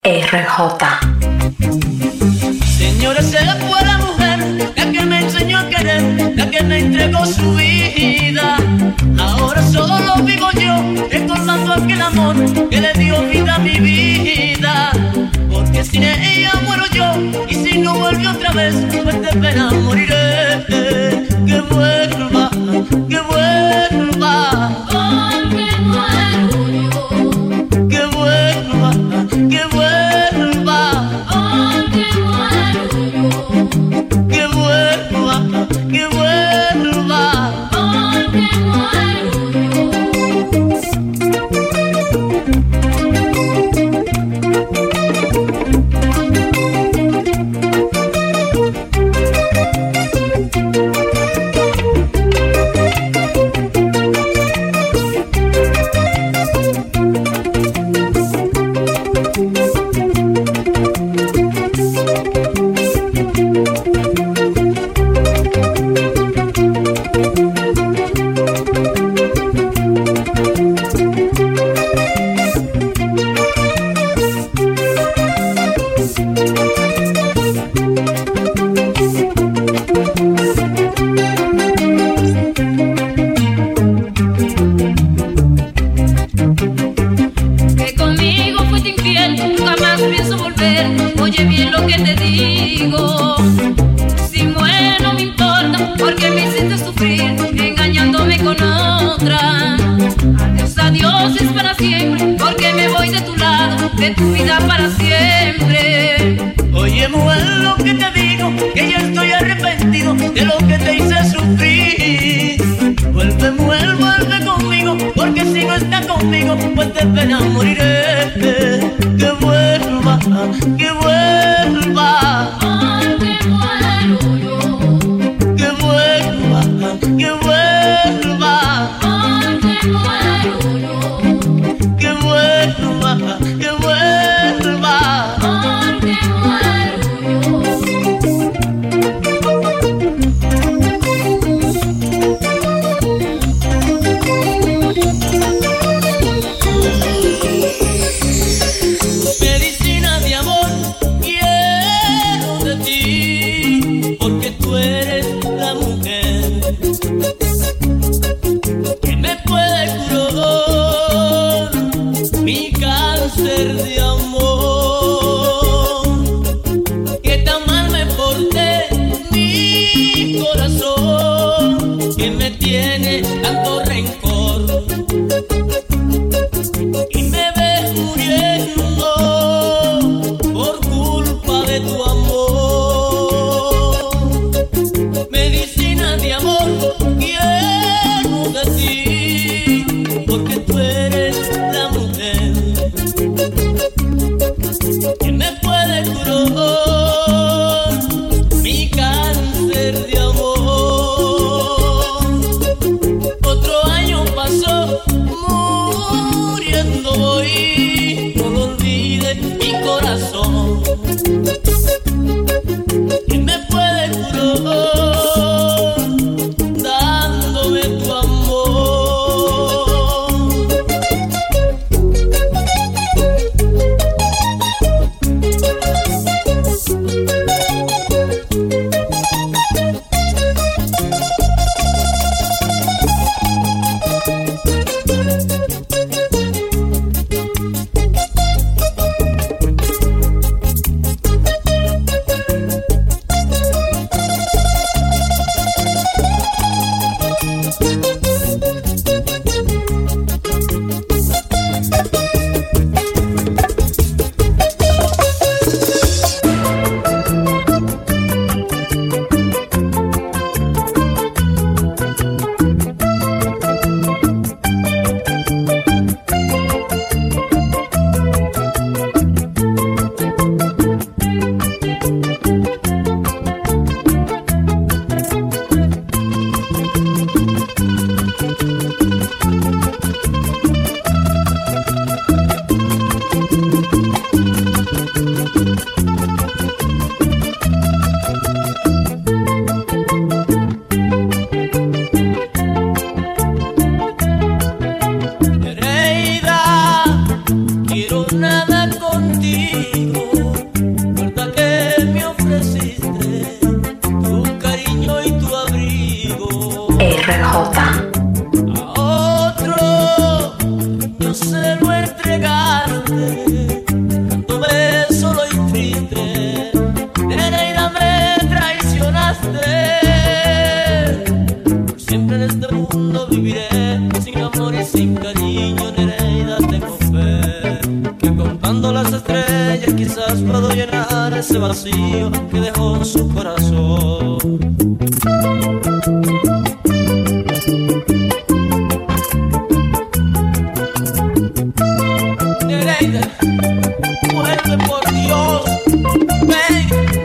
RJ. Señores, se fue la mujer, la que me enseñó a querer, la que me entregó su vida. Ahora solo vivo yo, recordando aquel amor que le dio vida a mi vida. Porque sin ella muero yo, y si no vuelve otra vez, pues de pena moriré. Que vuelva, que vuelva. Porque muero yo. Que vuelva, que vuelva. Porque muero yo. Que vuelva, que vuelva. Porque muero yo. Oye bien lo que te digo. Si muero no me importa, porque me hiciste sufrir engañándome con otra. Adiós, adiós es para siempre, porque me voy de tu lado, de tu vida para siempre. Oye mujer, lo que te digo, que ya estoy arrepentido de lo que te hice sufrir. Vuelve mujer, vuelve conmigo, porque si no estás conmigo, pues de pena moriré. Que vuelva, que vuelva. Porque muero yo. Que vuelva, que vuelva. Porque muero yo. Que vuelva, que vuelva. Porque muero yo. Medicina de amor quiero de ti, porque tú eres la mujer que me puede curar mi cáncer de amor. Que tan mal me porté, mi corazón, que me tiene tanto rencor y me ves muriendo por culpa de tu amor. Medicina de amor quiero de ti, porque tú eres la mujer que me puede curar mi cáncer de amor. Otro año pasó, muriendo voy, no lo olvides mi corazón, que me puede curar dándome tu amor. Ese vacío que dejó en su corazón. Nereida, vuelve por Dios, ven.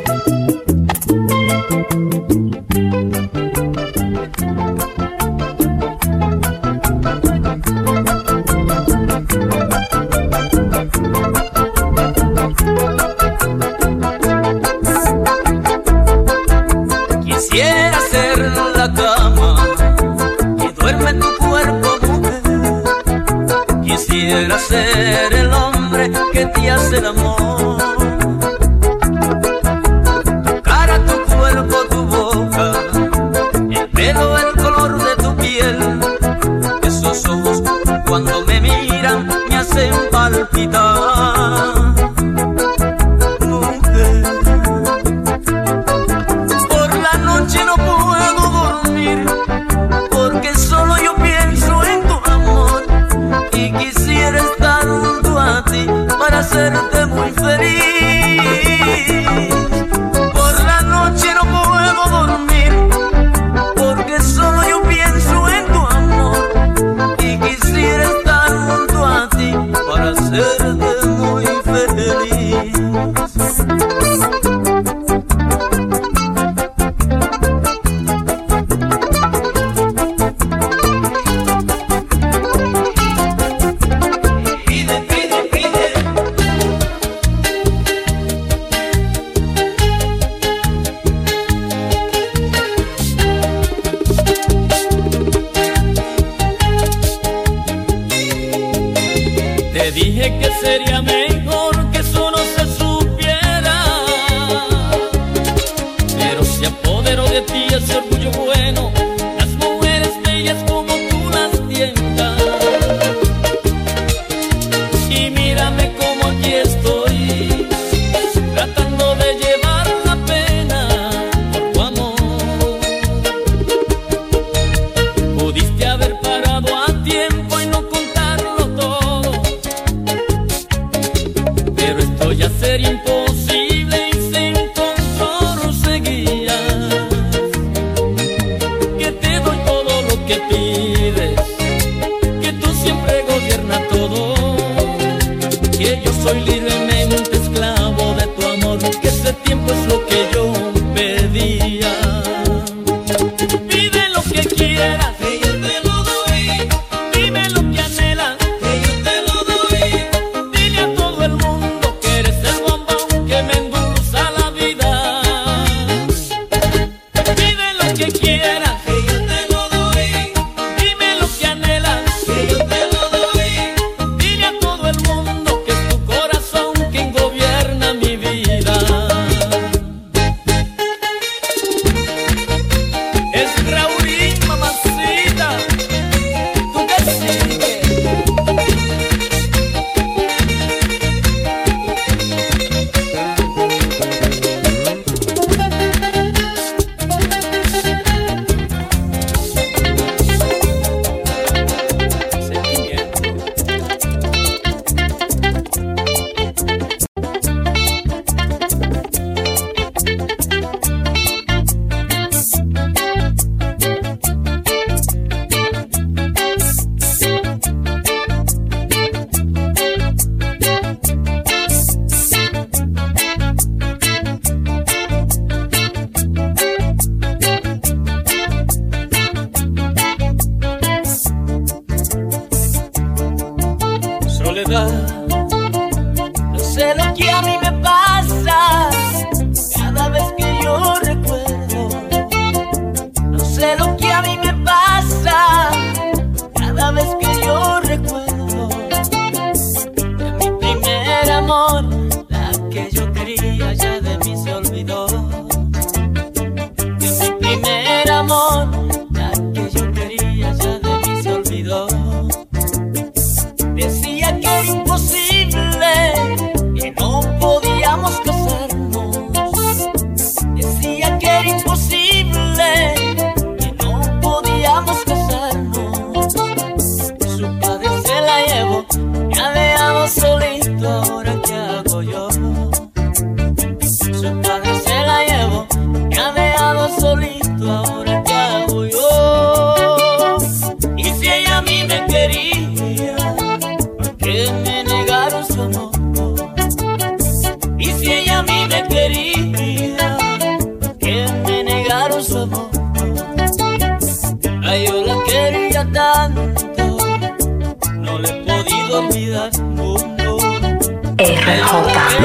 Quisiera ser la cama y duerme tu cuerpo, mujer. Quisiera ser el hombre que te hace el amor. Tu cara, tu cuerpo, tu boca, el pelo, el color de tu piel. Esos ojos cuando me miran me hacen palpitar. No puedo dormir porque solo yo pienso en tu amor y quisiera estar junto a ti para hacerte muy feliz. Por la noche no puedo dormir porque solo yo pienso en tu amor y quisiera estar junto a ti para hacerte muy feliz. Te dije que sería mejor que eso no se supiera, pero se apoderó de ti ese orgullo bueno, las mujeres bellas como tú las tientas. Y mírame como aquí estoy, tratando de llevar la pena por tu amor. Pudiste haber parado a tiempo y no contarlo todo, pero esto ya sería imposible y sin control seguías. Que te doy todo lo que pides, que tú siempre gobiernas todo, que yo soy libremente esclavo de tu amor, que ese tiempo es lo que yo pedía. Pide lo que quieras, que yo te lo doy. Dime lo que anhelas, que yo te lo doy. Dile a todo el mundo que eres el bombón que me endulza la vida. Pide lo que quieras, que yo te lo doy. Dime lo que anhelas, que yo te lo doy. Dile a todo el mundo que es tu corazón quien gobierna mi vida. Es Raúl, mamacita, tú que sigues. Soledad, no sé lo que a mí me pasa cada vez que yo recuerdo. No sé lo que a mí me pasa cada vez que yo recuerdo de mi primer amor, la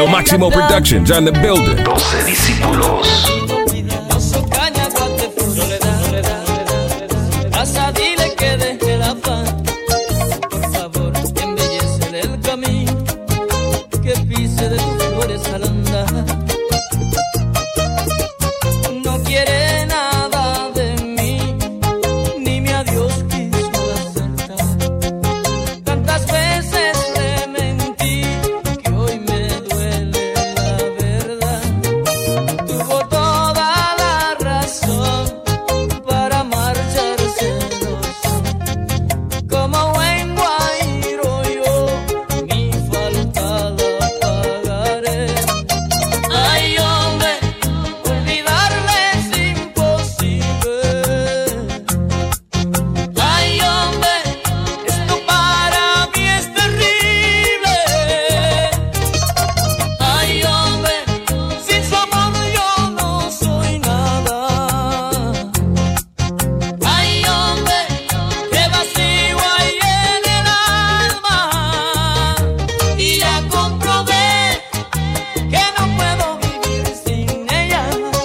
Lo Máximo Productions on the building. 12 discípulos. Dile que deje el afán, por favor, que embellece el camino, que pise de tus flores al andar. No quiere nada de mí, ni mi adiós quiso aceptar. Tantas veces le mentí, que hoy me duele la verdad. Tuvo toda la razón para marcharse. Como buen guairo yo mi falta la pagaré. Ay, hombre, olvidarle es imposible. Ay, hombre, esto para mí es terrible. Ay, hombre, sin su amor yo no soy nada. Ay, hombre, qué vacío hay en el alma. Y ya comprobé que no puedo vivir sin ella.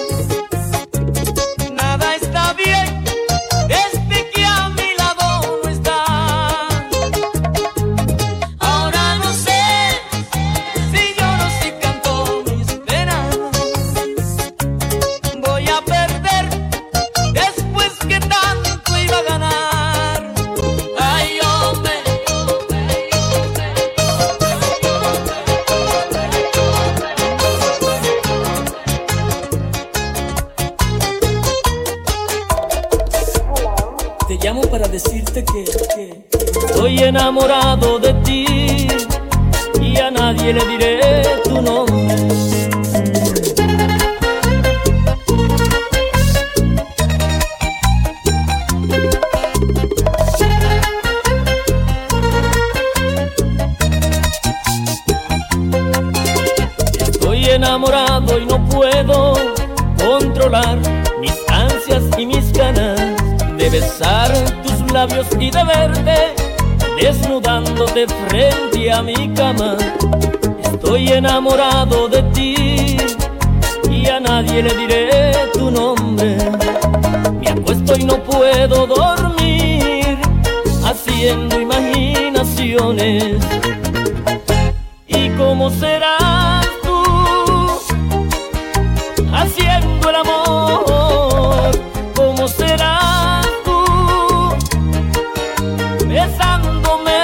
Nada está bien desde que a mi lado no está. Ahora no sé si lloro, si canto mis penas. Voy a perder después que tanto iba a ganar. Ay, hombre. Te llamo para decirte que estoy enamorado de ti y a nadie le diré tu nombre. Estoy enamorado y no puedo controlar mis ansias y mis ganas de besar tus labios y de verte desnudándote frente a mi cama. Estoy enamorado de ti y a nadie le diré tu nombre. Me acuesto y no puedo dormir haciendo imaginaciones. ¿Y cómo serás tú haciendo el amor? ¿Cómo serás tú besándome?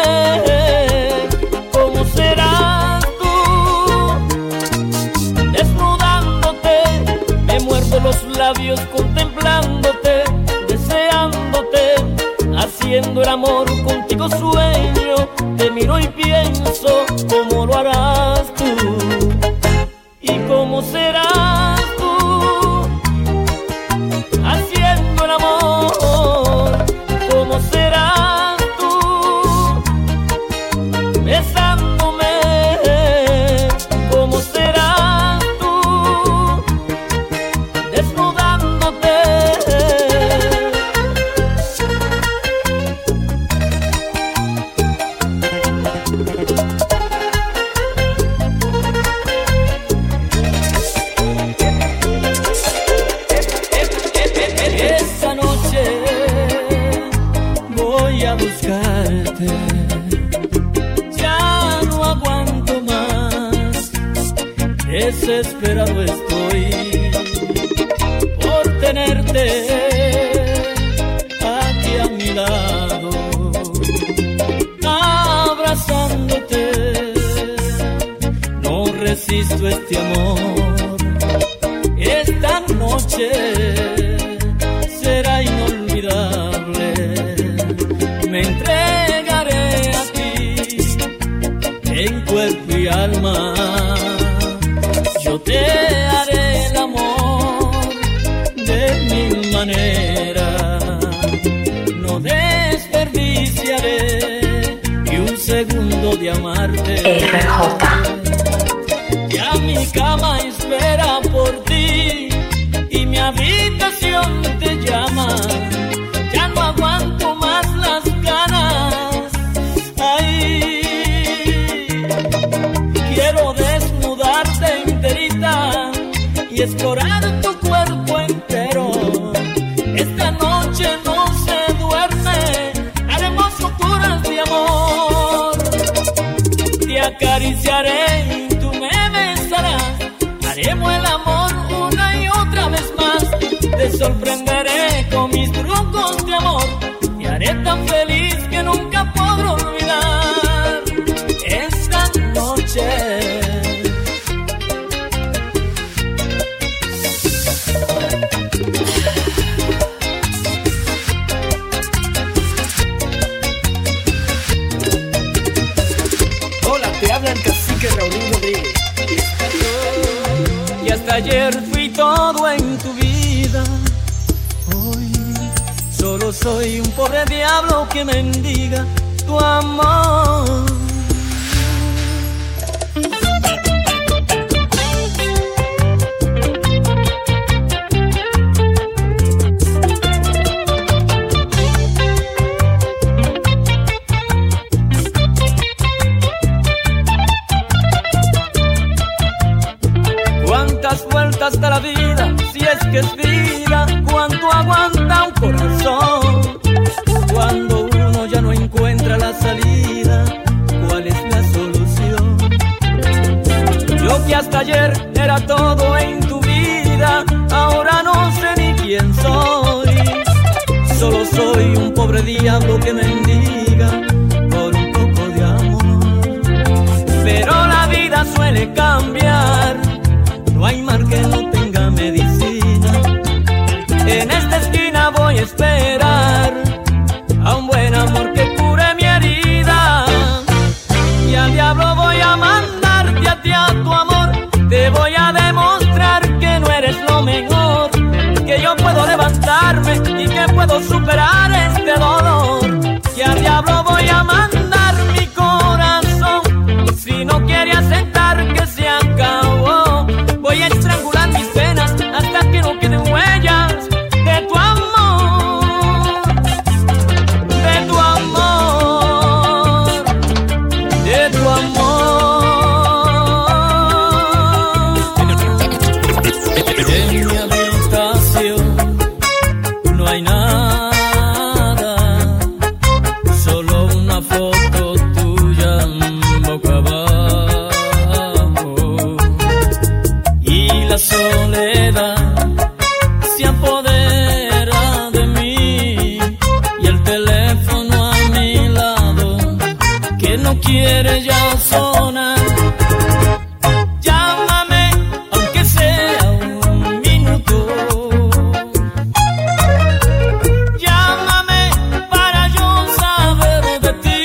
¿Cómo serás tú desnudándote? Me muerdo los labios contemplándote, deseándote, haciendo el amor contigo sueño. Te miro y pienso cómo lo harás tú. ¿Y cómo serás tú haciendo el amor? ¿Cómo serás tú besándome? ¿Cómo serás tú desnudándote? Esta noche voy a buscarte. Ya no aguanto más, desesperado estoy por tenerte aquí a mi lado, abrazándote. No resisto este amor. Esta noche será inolvidable. Me entregaré a ti en cuerpo y alma. Yo te haré el amor de mil maneras. No desperdiciaré ni un segundo de amarte. Ya mi cama espera por ti y mi habitación te llama. Ya no aguanto más las ganas. Ay, quiero desnudar y explorar tu cuerpo entero. Esta noche no se duerme, haremos locuras de amor. Te acariciaré y tú me besarás, haremos el amor una y otra vez más. Te sorprenderé con mis trucos de amor, te haré tan feliz que nunca podré olvidar esta noche. Hola, te habla el cacique Raulín Rodríguez. Y hasta ayer fui todo en tu vida, hoy solo soy un pobre diablo que mendiga tu amor. Cuántas vueltas da la vida, si es que es vida, cuánto aguanta un corazón. Cuando uno ya no encuentra la salida, ¿cuál es la solución? Yo que hasta ayer era todo en tu vida, ahora no sé ni quién soy. Solo soy un pobre diablo que mendiga por un poco de amor. Pero la vida suele cambiar, no hay mal que no tenga medicina. En esta esquina voy a esperar a un buen amor que cure mi herida. Y al diablo voy a mandarte a ti a tu amor. Te voy a demostrar que no eres lo mejor, que yo puedo levantarme y que puedo superar este dolor. Y al diablo voy a mandar mi corazón, si no quiere aceptar que se acabó. Voy a estrangular mis penas hasta que no queden huellas de tu amor, de tu amor, de tu amor. En mi habitación no hay nada, solo una foto tuya boca abajo. Y la soledad se apodera de mí, y el teléfono a mi lado que no quiere ya sonar. Llámame aunque sea un minuto, llámame para yo saber de ti.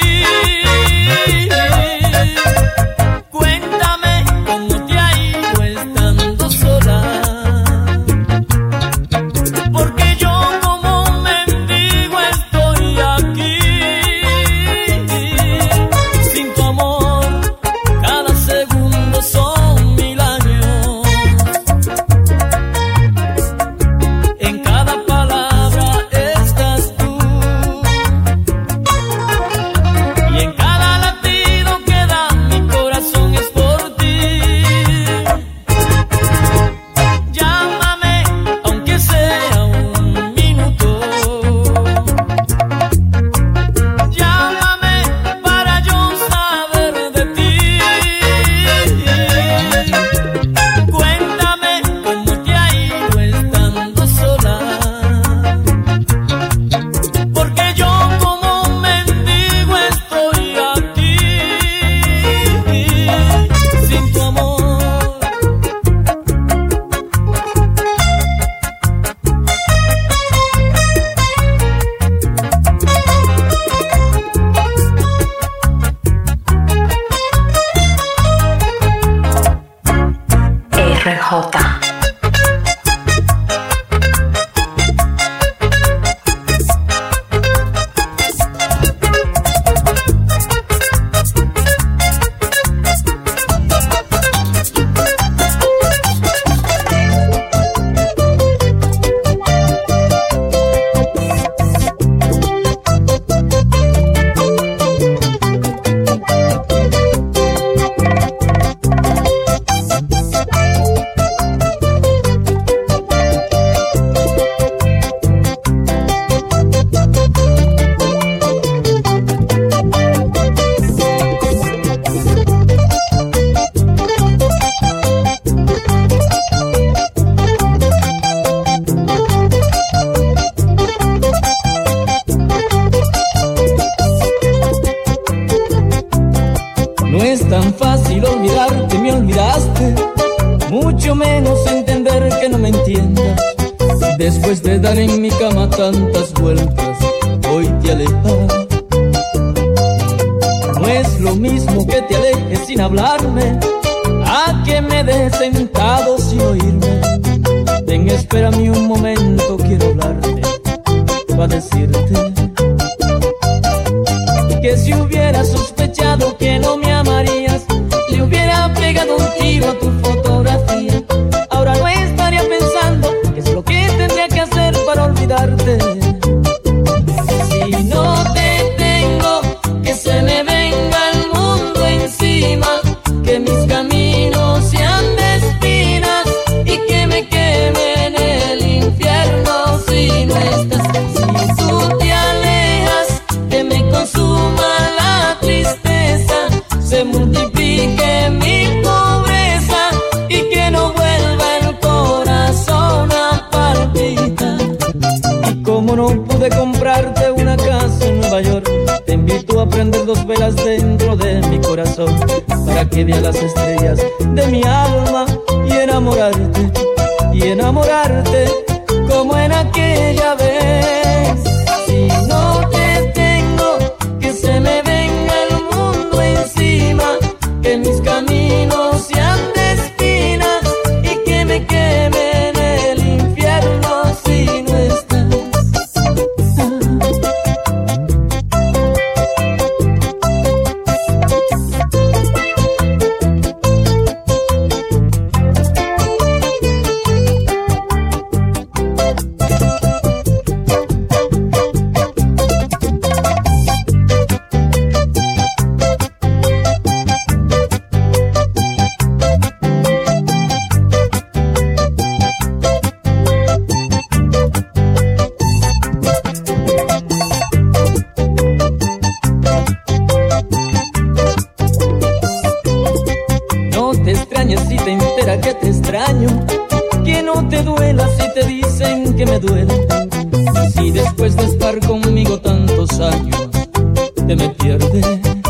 Cuéntame cómo te ha ido estando sola, porque yo como mendigo estoy aquí. Sin tu amor cada segundo son 1000 años. En cada palabra estás tú, y en cada latido que da mi corazón es por ti. Llámame aunque sea un minuto, llámame para yo saber de ti. Cuéntame cómo te ha ido estando sola, porque yo como mendigo estoy aquí. Sin tu amor. RJ. mucho menos entender que no me entiendas. Después de dar en mi cama tantas vueltas, hoy te alejas. No es lo mismo que te alejes sin hablarme, a que me dejes sentado sin oírme. Ven, espérame un momento, quiero hablarte, para decirte que si hubiera sospechado que no me amarías, le hubiera pegado un tiro a tu fotografía. Ahora no estaría pensando qué es lo que tendría que hacer para olvidarte. Si no te tengo, que se me venga el mundo encima, que mis caminos sean de espinas y que me queme en el infierno si no estás. Si tú te alejas, que me consuma la tristeza, se multiplique mi pobreza y que no vuelva el corazón a palpitar. Y como no pude comprarte una casa en Nueva York, te invito a prender 2 velas dentro de mi corazón, para que veas las estrellas de mi alma y enamorarte como en aquella vez. Si no te tengo, que se me venga el mundo encima, que mis caminos sean de espinas y que me queme en el infierno si no estás. Si te enteras que te extraño, que no te duela si te dicen que me duele. Si después de estar conmigo tantos años te me pierdes.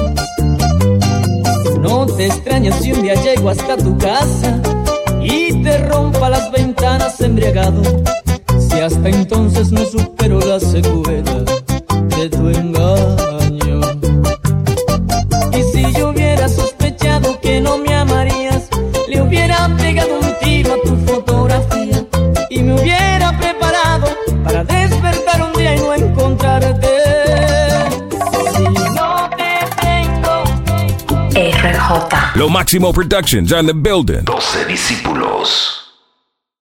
No te extrañes si un día llego hasta tu casa y te rompa las ventanas embriagado, si hasta entonces no supero la secuela de tu engaño. Y si yo hubiera sospechado que no me amarías, le hubiera pegado un tiro a tu fotografía y me hubiera preparado para despertar un día y no encontrarte. Si no te tengo, RJ. Lo Máximo Productions on the building. 12 discípulos.